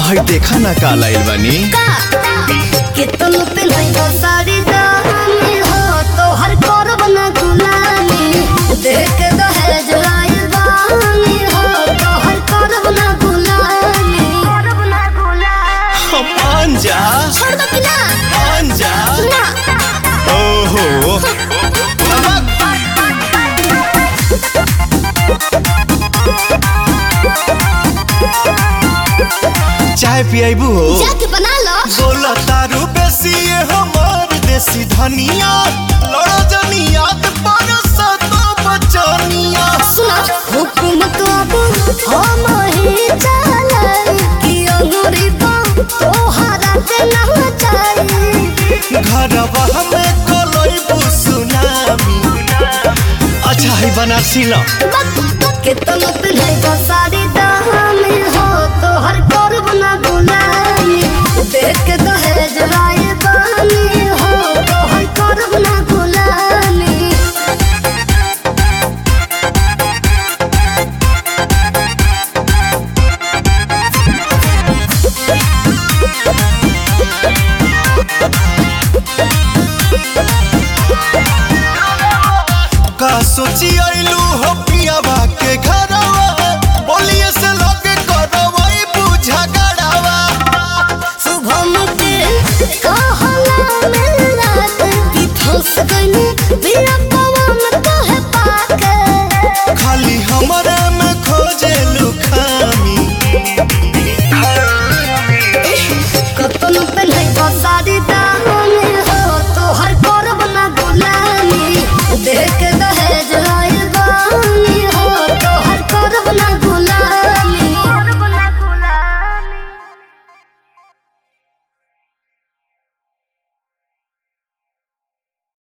हई देखा ना का लाइल बानी कि तुम पिन्हई हो साड़ी दामी हो तो हर करब ना गुलामी देख के दहेज लाई बानी हो तो हर करब ना गुलामी हम मान जा छोड़ दो कि ना मान जा ना ओहो चाय पियाबू हो जाके बना लो बोला तारू बेसी ये हमार देसी धनिया लड़ा जनिया ते परसा तो बचनिया सुना हुकुम तो अब हम ही चलाई कि अंगूरी तो हरा के ना चाहिए घरवा हमें कोलोई सुनामी अच्छा है बनारसी ला कि तुम पिन्हई हो साड़ी